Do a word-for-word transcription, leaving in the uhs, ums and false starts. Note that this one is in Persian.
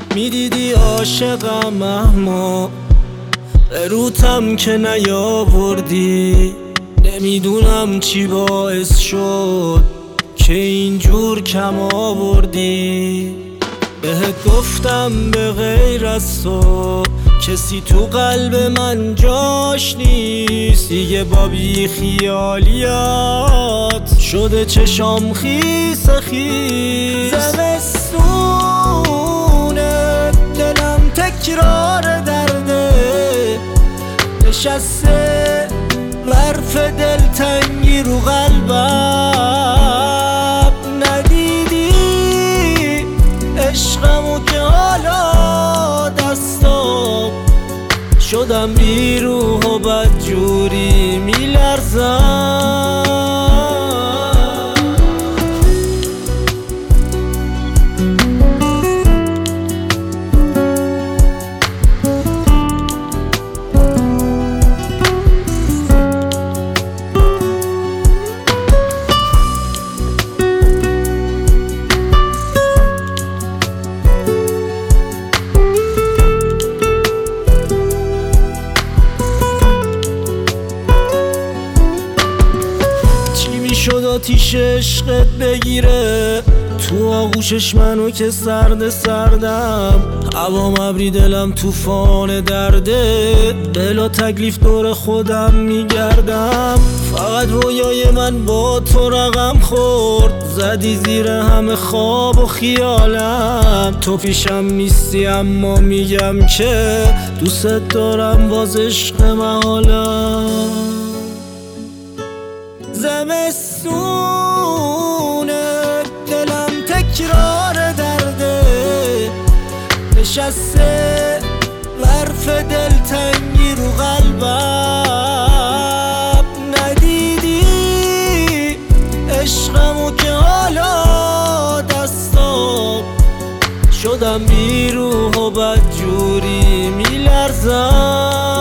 میدیدی عاشقم اما روتم که نیاوردی. نمیدونم چی باعث شد که اینجور کم آوردی. بهت گفتم به غیر از تو کسی تو قلب من جاش نیست. دیگه با بی خیالیات شده چشام خیس خیس. زمستونه دلم تکرار درده نشسته برف دلتنگی رو قلبم. ندیدی عشقمو که حالا دستام شدم بی روح و بدجوری میلرزم. شد آتیش عشقت بگیره تو آغوشش منو که سرد سردم. هوام ابری دلم توفان درده بلا تکلیف دور خودم میگردم. فقط رویای من با تو رقم خورد زدی زیر همه خواب و خیالم. تو پیشم نیستی اما میگم که دوست دارم باز عشق محالم. زمستونه دلم تکرار درده نشسته برف دلتنگی رو قلبم. ندیدی عشقمو که حالا دستام شدم بی روح و بدجوری میلرزم.